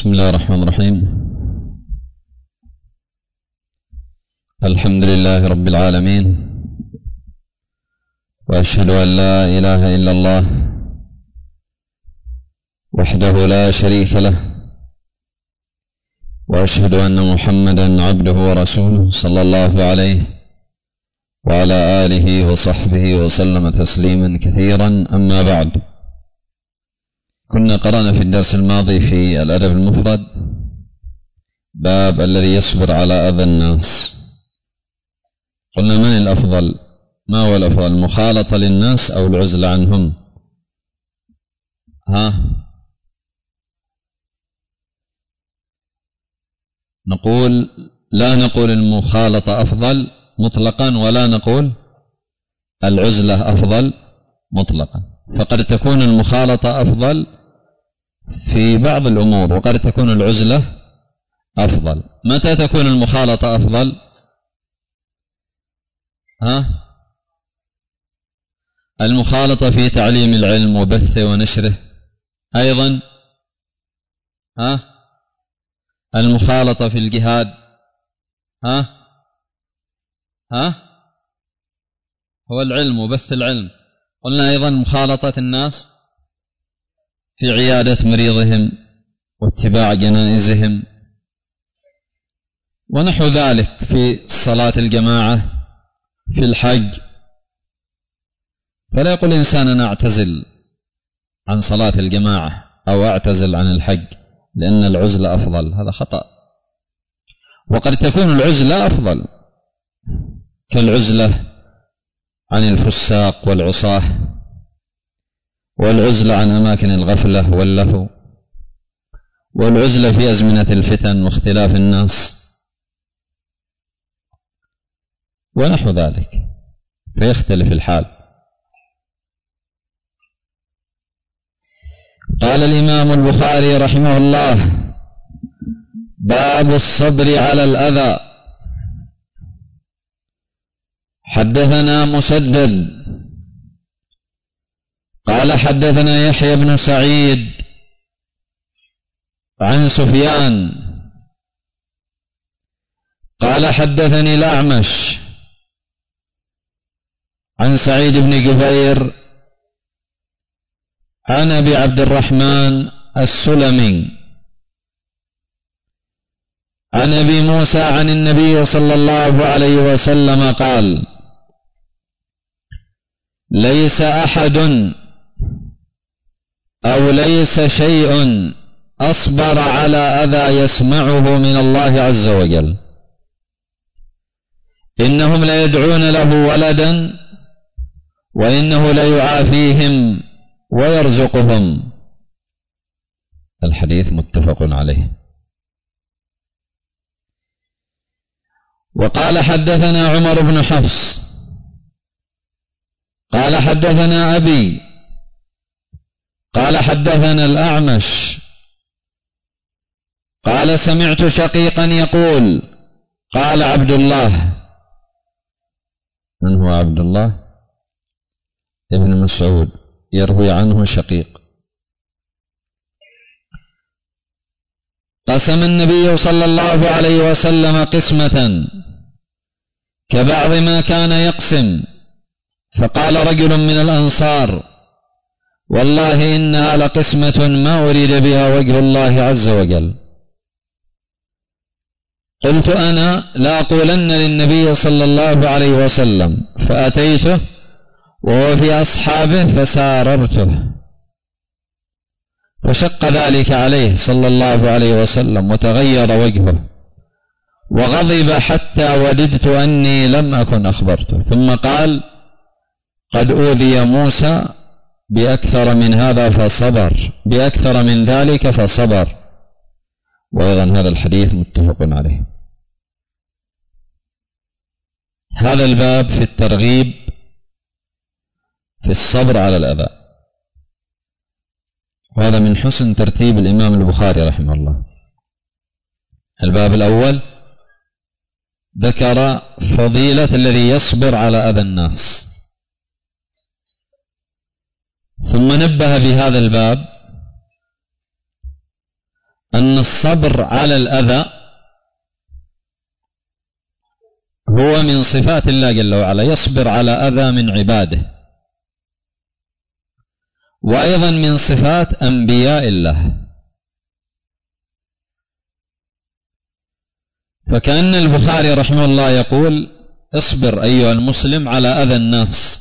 بسم الله الرحمن الرحيم. الحمد لله رب العالمين، وأشهد أن لا إله إلا الله وحده لا شريك له، وأشهد أن محمدا عبده ورسوله صلى الله عليه وعلى آله وصحبه وسلم تسليما كثيرا. أما بعد، كنا قرأنا في الدرس الماضي في الأدب المفرد باب الذي يصبر على أذى الناس. قلنا من الأفضل؟ ما هو الأفضل، المخالطة للناس أو العزلة عنهم؟ نقول لا نقول المخالطة أفضل مطلقا، ولا نقول العزلة أفضل مطلقا، فقد تكون المخالطة أفضل في بعض الأمور، وقد تكون العزلة أفضل. متى تكون المخالطة أفضل؟ المخالطة في تعليم العلم وبثه ونشره. أيضا المخالطة في الجهاد. هو العلم وبث العلم. قلنا أيضا مخالطة الناس في عيادة مريضهم واتباع جنائزهم ونحو ذلك، في صلاة الجماعة، في الحج. فلا يقول الإنسان أنا أعتزل عن صلاة الجماعة أو أعتزل عن الحج لأن العزلة أفضل، هذا خطأ. وقد تكون العزلة أفضل، كالعزلة عن الفساق والعصاة، والعزلة عن أماكن الغفلة واللهو، والعزلة في أزمنة الفتن واختلاف الناس ونحو ذلك، فيختلف الحال. قال الإمام البخاري رحمه الله: باب الصبر على الأذى. حدثنا مسدد قال حدثنا يحيى بن سعيد عن سفيان قال حدثني الأعمش عن سعيد بن جبير عن أبي عبد الرحمن السلمي عن أبي موسى عن النبي صلى الله عليه وسلم قال: ليس أحد أو ليس شيء أصبر على أذى يسمعه من الله عز وجل، إنهم ليدعون له ولدا وإنه ليعافيهم ويرزقهم. الحديث متفق عليه. وقال حدثنا عمر بن حفص قال حدثنا أبي قال حدثنا الأعمش قال سمعت شقيقا يقول: قال عبد الله. من هو عبد الله؟ ابن مسعود، يروي عنه شقيق. قسم النبي صلى الله عليه وسلم قسمة كبعض ما كان يقسم، فقال رجل من الأنصار: والله إنها لقسمة ما أريد بها وجه الله عز وجل. قلت أنا لأقولن للنبي صلى الله عليه وسلم، فأتيته وهو في أصحابه فساررته، فشق ذلك عليه صلى الله عليه وسلم وتغير وجهه وغضب حتى وددت أني لم أكن أخبرته، ثم قال: قد أوذي موسى بأكثر من هذا فصبر، بأكثر من ذلك فصبر. وأيضا هذا الحديث متفق عليه. هذا الباب في الترغيب في الصبر على الأذى، وهذا من حسن ترتيب الإمام البخاري رحمه الله. الباب الأول ذكر فضيلة الذي يصبر على أذى الناس، ثم نبه بهذا الباب أن الصبر على الأذى هو من صفات الله جل وعلا، يصبر على أذى من عباده، وأيضا من صفات أنبياء الله. فكأن البخاري رحمه الله يقول: اصبر أيها المسلم على أذى الناس،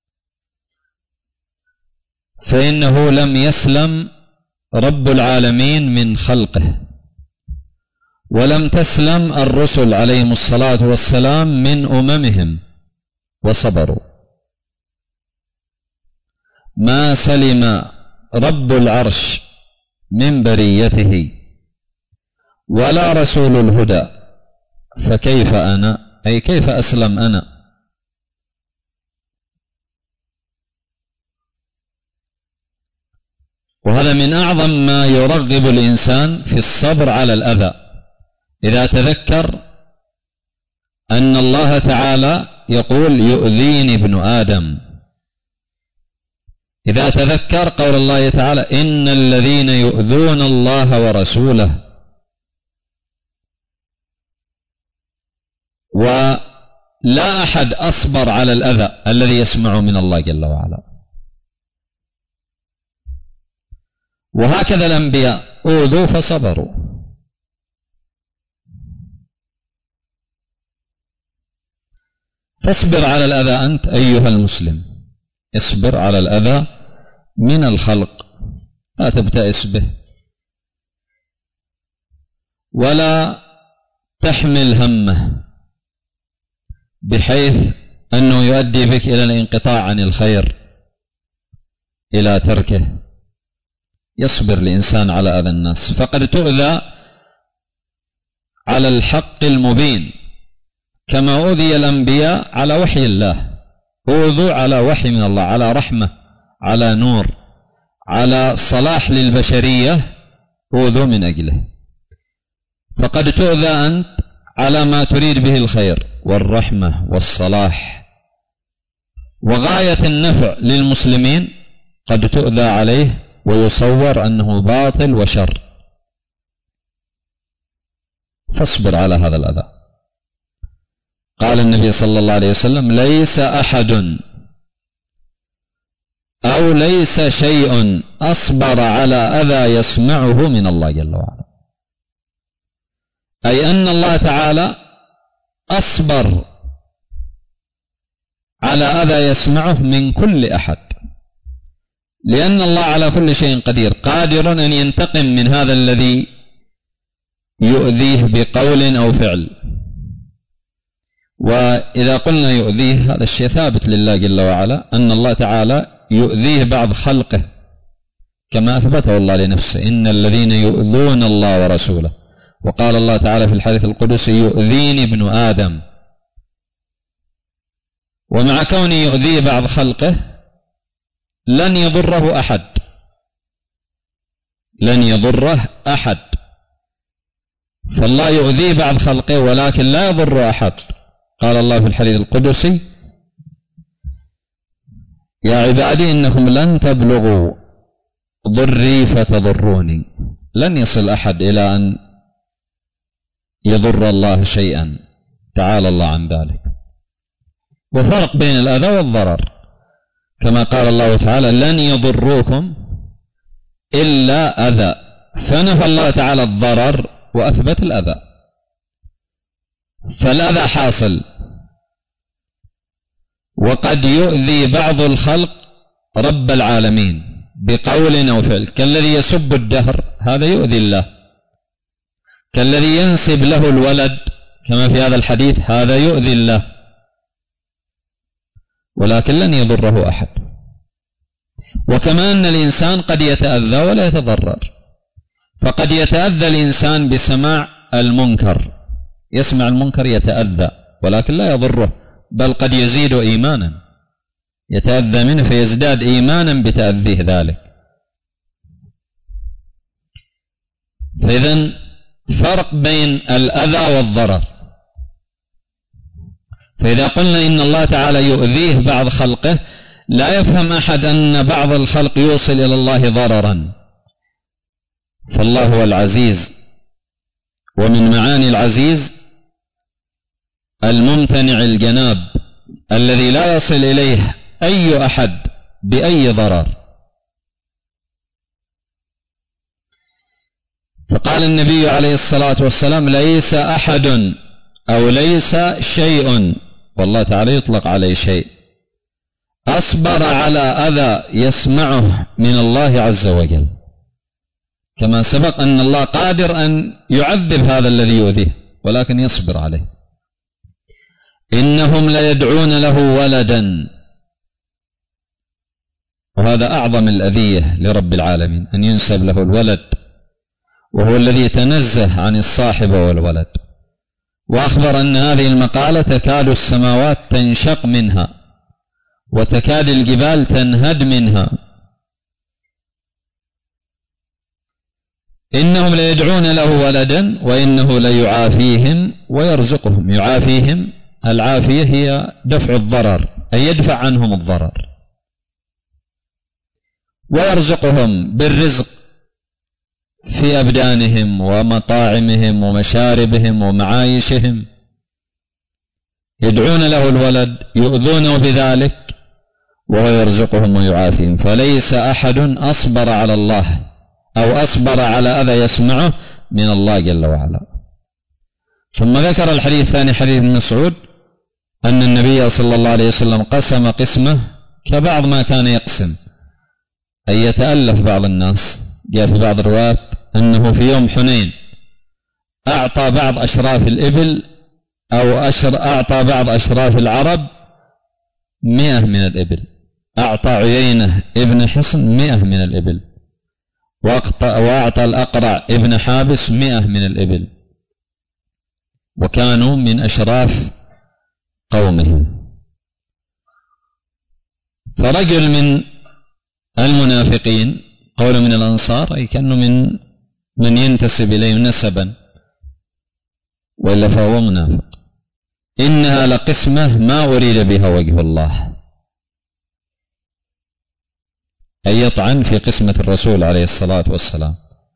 فإنه لم يسلم رب العالمين من خلقه، ولم تسلم الرسل عليهم الصلاة والسلام من أممهم وصبروا. ما سلم رب العرش من بريته ولا رسول الهدى، فكيف أنا، أي كيف أسلم أنا؟ وهذا من أعظم ما يرغب الإنسان في الصبر على الأذى، إذا تذكر أن الله تعالى يقول: يؤذيني ابن آدم. إذا تذكر قول الله تعالى: إن الذين يؤذون الله ورسوله. ولا أحد أصبر على الأذى الذي يسمعه من الله جل وعلا. وهكذا الأنبياء أوذوا فصبروا. فاصبر على الأذى أنت أيها المسلم، اصبر على الأذى من الخلق، لا تبتئس به، ولا تحمل همه بحيث أنه يؤدي بك إلى الانقطاع عن الخير، إلى تركه. يصبر الإنسان على أذى الناس، فقد تؤذى على الحق المبين، كما أوذي الأنبياء على وحي الله، أوذوا على وحي من الله، على رحمة، على نور، على صلاح للبشرية، أوذوا من أجله. فقد تؤذى أنت على ما تريد به الخير والرحمة والصلاح وغاية النفع للمسلمين، قد تؤذى عليه ويصور أنه باطل وشر. فاصبر على هذا الأذى. قال النبي صلى الله عليه وسلم: ليس أحد أو ليس شيء أصبر على أذى يسمعه من الله جل وعلا، أي أن الله تعالى أصبر على أذى يسمعه من كل أحد، لأن الله على كل شيء قدير، قادر أن ينتقم من هذا الذي يؤذيه بقول أو فعل. وإذا قلنا يؤذيه، هذا الشيء ثابت لله جل وعلا، أن الله تعالى يؤذيه بعض خلقه، كما أثبته الله لنفسه: إن الذين يؤذون الله ورسوله. وقال الله تعالى في الحديث القدسي: يؤذيني ابن آدم. ومع كونه يؤذيه بعض خلقه لن يضره أحد، لن يضره أحد. فالله يؤذيه بعض خلقه ولكن لا يضر أحد. قال الله في الحديث القدسي: يا عبادي إنكم لن تبلغوا ضري فتضروني. لن يصل أحد إلى أن يضر الله شيئا، تعالى الله عن ذلك. وفرق بين الأذى والضرر، كما قال الله تعالى: لن يضروكم إلا أذى، فنفى الله تعالى الضرر وأثبت الأذى. فالأذى حاصل، وقد يؤذي بعض الخلق رب العالمين بقول أو فعل، كالذي يسب الدهر، هذا يؤذي الله، كالذي ينسب له الولد كما في هذا الحديث، هذا يؤذي الله، ولكن لن يضره أحد. وكما أن الإنسان قد يتأذى ولا يتضرر، فقد يتأذى الإنسان بسماع المنكر، يسمع المنكر يتأذى ولكن لا يضره، بل قد يزيد إيمانا، يتأذى منه فيزداد إيمانا بتأذيه ذلك. فإذن فرق بين الأذى والضرر. فإذا قلنا إن الله تعالى يؤذيه بعض خلقه، لا يفهم أحد أن بعض الخلق يوصل إلى الله ضررا، فالله هو العزيز، ومن معاني العزيز الممتنع الجناب الذي لا يصل إليه أي أحد بأي ضرر. فقال النبي عليه الصلاة والسلام: ليس أحد أو ليس شيء، والله تعالى يطلق عليه شيء، أصبر على أذى يسمعه من الله عز وجل، كما سبق أن الله قادر أن يعذب هذا الذي يؤذيه ولكن يصبر عليه. إنهم ليدعون له ولدا، وهذا أعظم الأذية لرب العالمين أن ينسب له الولد، وهو الذي يتنزه عن الصاحب والولد. وأخبر أن هذه المقالة تكاد السماوات تنشق منها وتكاد الجبال تنهد منها. إنهم ليدعون له ولدا وإنه ليعافيهم ويرزقهم. يعافيهم، العافية هي دفع الضرر، أي يدفع عنهم الضرر. ويرزقهم بالرزق في أبدانهم ومطاعمهم ومشاربهم ومعايشهم. يدعون له الولد، يؤذونه بذلك، وهو يرزقهم ويعافيهم. فليس أحد أصبر على الله أو أصبر على أذى يسمعه من الله جل وعلا. ثم ذكر الحديث الثاني، حديث ابن مسعود، أن النبي صلى الله عليه وسلم قسم قسمه كبعض ما كان يقسم، أي يتألف بعض الناس. جاء في بعض الروايات أنه في يوم حنين أعطى بعض أشراف الإبل أو أعطى بعض أشراف العرب 100 من الإبل. أعطى عيينة ابن حصن 100 من الإبل، وأعطى الأقرع ابن حابس 100 من الإبل، وكانوا من أشراف قومهم. فرجل من المنافقين، قول من الأنصار، أي كأنه من ينتسب إليه نسبا، وإلا فهو منافق: إنها لقسمة ما أريد بها وجه الله، أي يطعن في قسمة الرسول عليه الصلاة والسلام.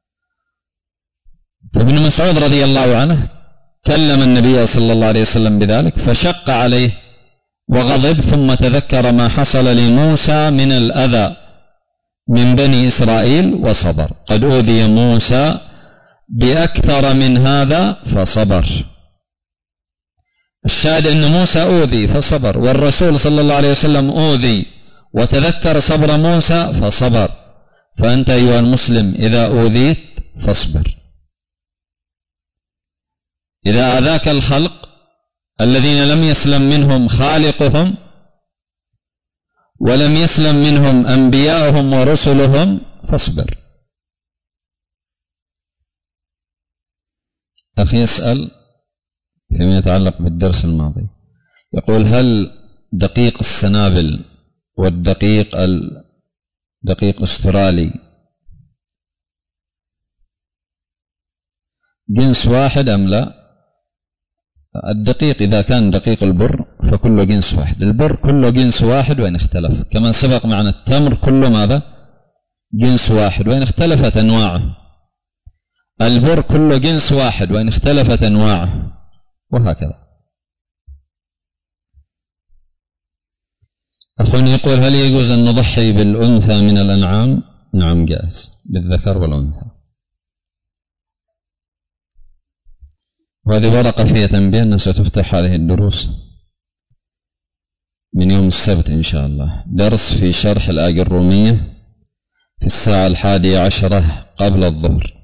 فابن مسعود رضي الله عنه كلم النبي صلى الله عليه وسلم بذلك فشق عليه وغضب، ثم تذكر ما حصل لموسى من الأذى من بني إسرائيل وصبر. قد أوذي موسى بأكثر من هذا فصبر. الشاهد أن موسى أوذي فصبر، والرسول صلى الله عليه وسلم أوذي وتذكر صبر موسى فصبر. فأنت أيها المسلم إذا أوذيت فاصبر. إذا أذاك الخلق الذين لم يسلم منهم خالقهم ولم يسلم منهم أنبياءهم ورسلهم فاصبر. أخي يسأل فيما يتعلق بالدرس الماضي، يقول: هل دقيق السنابل والدقيق أسترالي جنس واحد أم لا؟ الدقيق إذا كان دقيق البر فكله جنس واحد، البر كله جنس واحد وإن اختلف، كما سبق معنا التمر كله ماذا؟ جنس واحد وإن اختلفت أنواعه. البر كله جنس واحد وإن اختلفت أنواعه، وهكذا. أخونا يقول: هل يجوز أن نضحي بالأنثى من الأنعام؟ نعم، جائز، بالذكر والأنثى. وهذه ورقة فيها تنبيه أن ستفتح هذه الدروس من يوم السبت إن شاء الله. درس في شرح الآية الرومية في الساعة 11 قبل الظهر،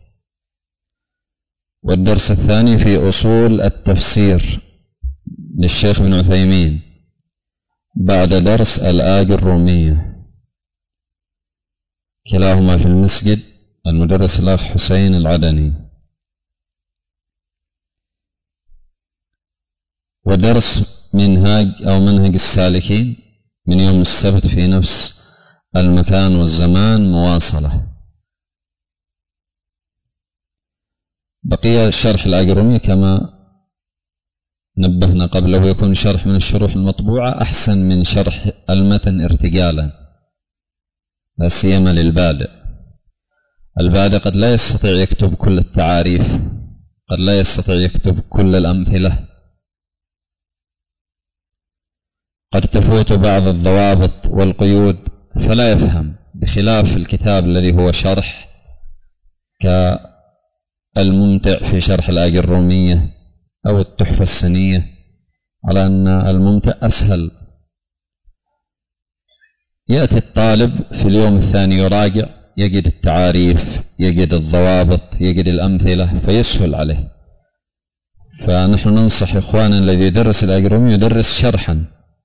والدرس الثاني في أصول التفسير للشيخ ابن عثيمين بعد درس الآية الرومية، كلاهما في المسجد، المدرس الأخ حسين العدني. ودرس منهج السالكين من يوم السبت في نفس المكان والزمان مواصلة. بقي شرح الآية الرومية كما نبهنا قبله، يكون شرح من الشروح المطبوعة أحسن من شرح المتن ارتجالا، لا سيما للبادئ. البادئ قد لا يستطيع يكتب كل التعاريف، قد لا يستطيع يكتب كل الأمثلة، قد تفوت بعض الضوابط والقيود فلا يفهم، بخلاف الكتاب الذي هو شرح كالممتع في شرح الآجرومية أو التحفة السنية، على أن الممتع أسهل. يأتي الطالب في اليوم الثاني يراجع، يجد التعاريف، يجد الضوابط، يجد الأمثلة، فيسهل عليه. فنحن ننصح إخواننا الذي يدرس الآجرومية يدرس شرحا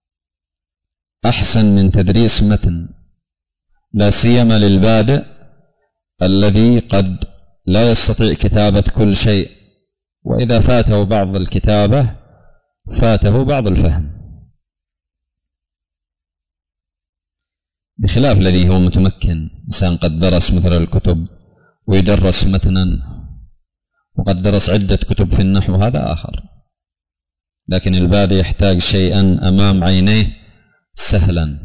أحسن من تدريس متن، لا سيما للبادئ الذي قد لا يستطيع كتابة كل شيء، وإذا فاته بعض الكتابة فاته بعض الفهم، بخلاف الذي هو متمكن، إنسان قد درس مثل الكتب ويدرس متنا، وقد درس عدة كتب في النحو، هذا آخر. لكن البادئ يحتاج شيئا أمام عينيه سهلا.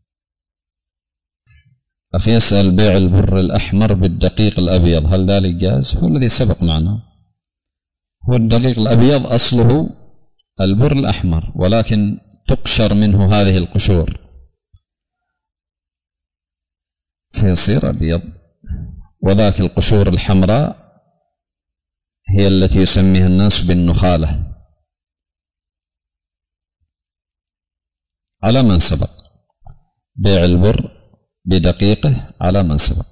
أخي يسأل: بيع البر الأحمر بالدقيق الأبيض هل ذلك جائز؟ هو الذي سبق معنا، هو الدقيق الأبيض أصله البر الأحمر، ولكن تقشر منه هذه القشور فيصير أبيض، وذاك القشور الحمراء هي التي يسميها الناس بالنخالة. على من سبق بيع البر بدقيقه، على من سبق.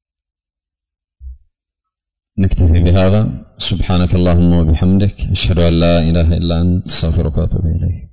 نكتفي بهذا. سبحانك اللهم وبحمدك، أشهد أن لا إله إلا أنت، أستغفرك وأتوب إليك.